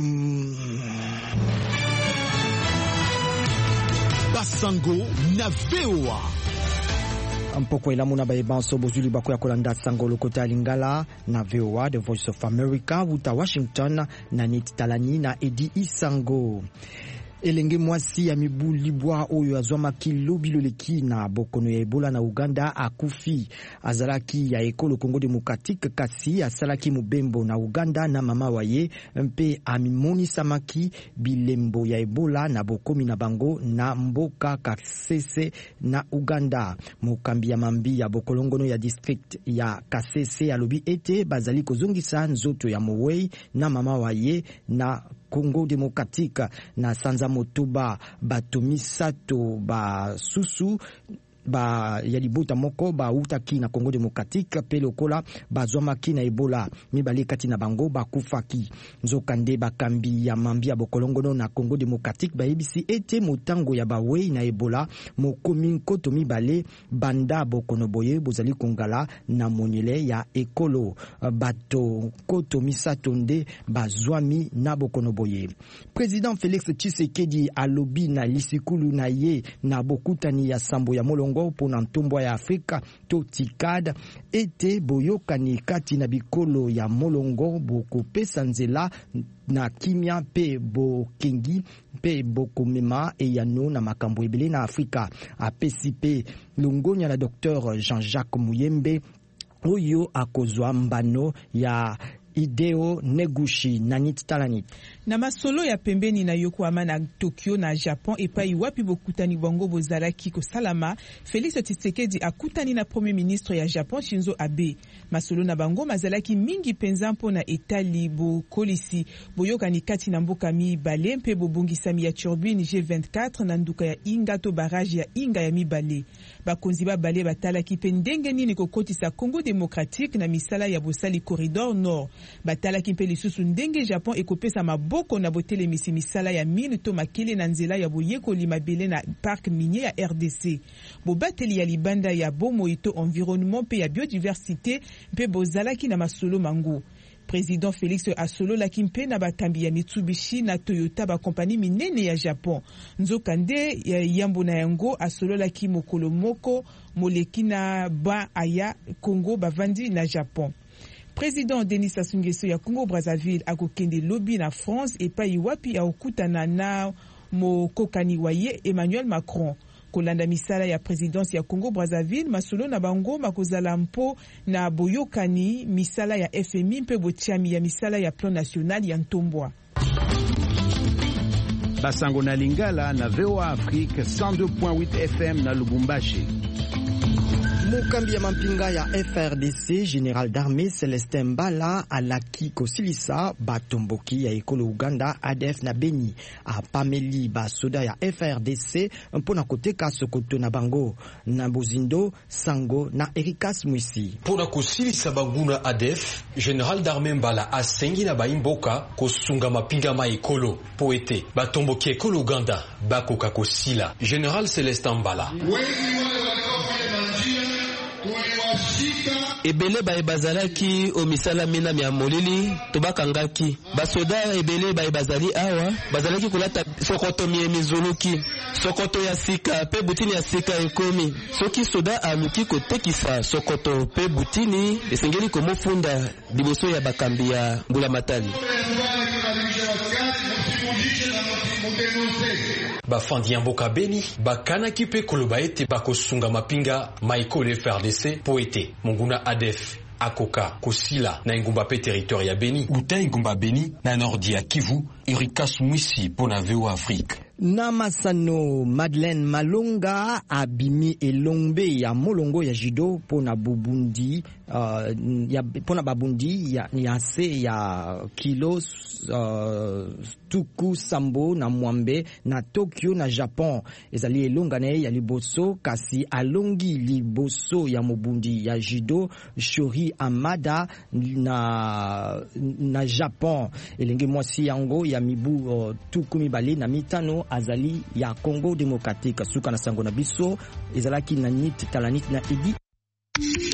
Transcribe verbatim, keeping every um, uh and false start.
Basango na V O A. Mpoko ilamuna bayebanso bozuli bako ya kolanda sango lokota lingala na V O A, The Voice of America, wuta Washington na Nit Talani na Edi Isango. Elenge mwasi ya mibu libwa oyo azwamaki lobiloleki na bokono ya Ebola na Uganda akufi. Azalaki ya ekolo Congo Democratique kasi asalaki mubembo na Uganda na mama waye mpe amimoni samaki bilembo ya Ebola na bokomi na bango na mboka Kasese na Uganda. Mukambi ya mambi ya bokolongono ya district ya Kasese alobi ete bazali kozongisa nzoto ya Mowei na mama waye na Congo Democratique na sanza motoba batomisato ba susu ba yalibuta moko ba utaki na Congo Democratique pele okola bazwamaki na Ebola mibale kati na bango bakufaki. Nzokande bakambi ya mambi ya bokolongono na Congo Democratique ba ebisi ete motango ya bawei na Ebola mokomi nkoto mibale banda bokono boye bozali kongala na monile ya ekolo bato koto misato nde bazwami na bokono boye. President Félix Tshisekedi alobi na lisikulu na ye na bokutani ya sambo ya molongo pona ntombwa ya Afrika to tikad ete boyokani kati na bikolo ya molongo bokopesa nzela na kimia pe bokengi pe bokomema eyano na makambo ebele na Afrika. Apesi pe longonya na Docteur Jean-Jacques Muyembe oyo akozwa mbano ya Ideo Negushi na Nit Talani. Na masolo ya pembeni na Yokohama na Tokyo na Japon epai wapi bokutani bango bozalaki ko salama, Félix Tshisekedi akutani na Premier Ministre ya Japon Shinzo Abe. Masolo na bango mazalaki mingi penza mpo na etali bo kolisi boyokani kati na mboka mi bale mpe bobungisami ya turbine G vingt-quatre na nduka ya Inga to barrage ya Inga ya mi bale. Bakonzi ba bale batalaki pe ndenge nini kokotisa Congo Démocratique na misala ya bosali corridor nord. Batalaki mpe lisusu ndenge Japon ekopesa maboko na botele misi misala ya mine to makele na nzela ya boyekoli mabele na parc minier ya R D C. Bobateli ya libanda ya bomoito environnement pe ya biodiversité mpe bozalaki na masolo mango. Président Félix asolo la kimpe na bakambi ya Mitsubishi na Toyota ba kompani minene ya Japon. Nzokande ya yambo na yango asolo la kimokolo moko molekina ba aya Congo bavandi na Japon. Président Denis Sassou Nguesso ya Congo Brazzaville akokende lobby na France epai wapi akutana na mokokani waye Emmanuel Macron. Kolanda misala ya présidence ya Congo Brazzaville masolo na bango makozala mpo na boyokani misala ya F M I mpe botiami ya misala ya plan national ya Ntombwa. Basango na Lingala na V O A Afrique cent deux point huit F M na Lubumbashi. Mukambi ya mampinga ya F R D C Général d'armée Celestin Mbala alaki kosilisa batomboki ya ekolo Uganda A D F na Beni a pameli ba soda ya F R D C mpona koteka sokoto na bango na Bozindo Sango na Erikas Mwisi. Pona kosilisa banguna A D F Général d'armée Mbala asengi na baimboka kosunga mapinga ma ekolo poete batomboki ekolo Uganda bakoka kosila. Général Celestin Mbala ebele bae bazalaki o misala mina mia molili tobakangaki basoda ebele bae bazali awa bazalaki kulata sokoto mie mizuluki sokoto ya sika pe butini ya sika ekomi soki soda aluki kotekisa sokoto pe butini esengeli komofunda liboso ya bakambi ya mbula matali. Bafandi ya mboka Beni bakana kipe koloba ete bakosunga mapinga maikolo F R D C po ete monguna A D F akoka kosila na ingumba pe territoire ya Beni uta ingumba Beni na nordi ya Kivu. Erikas Mwisi pona V O A Afrique. Na masano Madeleine Malonga abimi elombe ya molongo ya judo pona bubundi uh, ya pona babundi ya niase ya kilos uh, tuku sambo na mwambe na Tokyo na Japon. Ezali elonga na ya liboso kasi alongi liboso ya mobundi ya judo Shori Amada na na Japon. Elenge mwasi yango ya mibu uh, tuku mibale na mitano azali ya Congo Démocratique. Suka na sango na biso ezalaki na Nit Talanit na Edi